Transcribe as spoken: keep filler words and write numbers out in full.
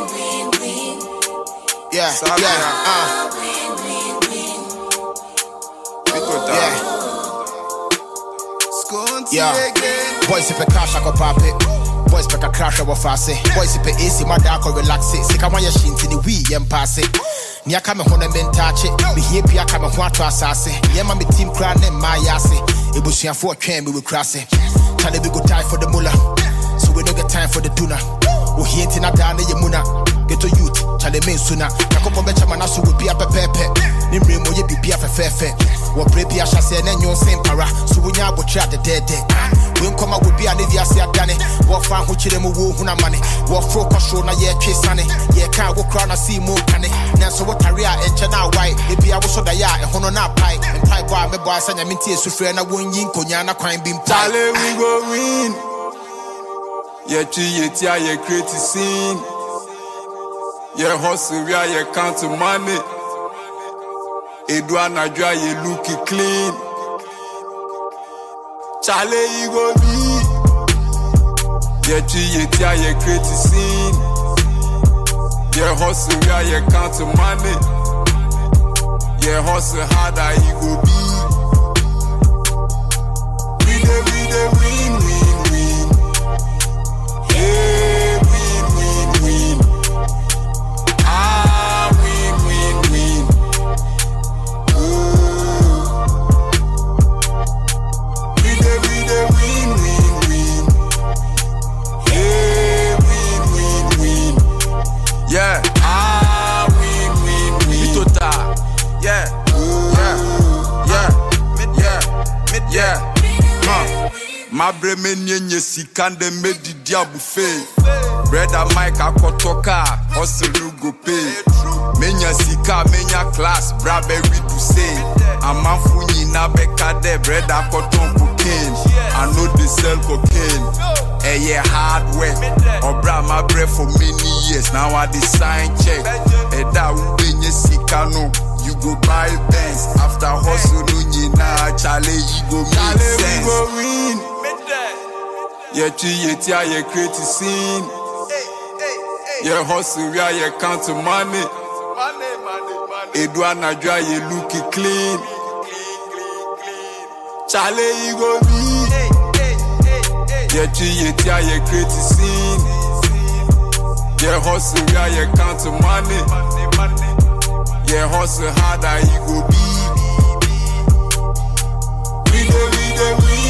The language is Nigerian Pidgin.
Yeah, Sabe, yeah, uh. uh. Yeah. Yeah. Boys if a cash I go pop it. Boys pick a crash over fast. Boys if a A C my dark or relax it. Sick I want your shin to the wee and pass it. Nia come home and men touch it. Me here pia come home to assassin. Yeah, my team crown and my assy. It was here for a train we will cross it. Tell we go time for the mullah. So we don't get time for the tuna. We here in a down in Muna. Get to youth, Charlie Main sooner. Kakopo Bechamanasu will be a pepe. Nimri Moye be a fefe. What Brepia shall say, and your same para. So we now will chat the dead day. We come out with be an India say Danny. What fan who chillin' woo huna money. What focus show na ye kiss sunny. Ye can't walk around and see more canny. Now so what area and chana white. It be a was so da ya and hono na pie. And pie bar me boy sanya minty sufre na won yin konyana crime beam. Charlie, we go win. Ye chi ye tia ye create a scene. Ye hustle where ye count money. Edwana dry ye look clean. Charlie, you go be. Ye chi ye tia ye create a scene. Ye hustle where ye count money. Ye hustle harder you go be. We dey we dey win win win. Hey, win win win. Ah, win win win. Ooh. We dey we dey win win win. Hey, win win win. Yeah. Ah, win win win. Mitota. Yeah. Yeah. Yeah. Yeah. Yeah. Huh. My brain menye sikande medi dia buffet. Brother Mike akotoka, hustle you go pay. Menya sika, menya class, brabe we do say. Amanfu nyina beka de, brother koton cocaine. I know they sell cocaine. Eh yeah, hard work. Obra my bread for many years. Now I design check. Eh da ubenye sika no. You go buy Benz. After hustle no nyina, Charlie you go make sense. Charlie we go win. Ye chi ye tia ye create a scene. Ye hustle where ye count money. Edwana dry ye look clean. Charlie you go be. Ye chi ye tia ye create a scene. Ye hustle where ye count money. Ye hustle harder you go be. We dey we dey win.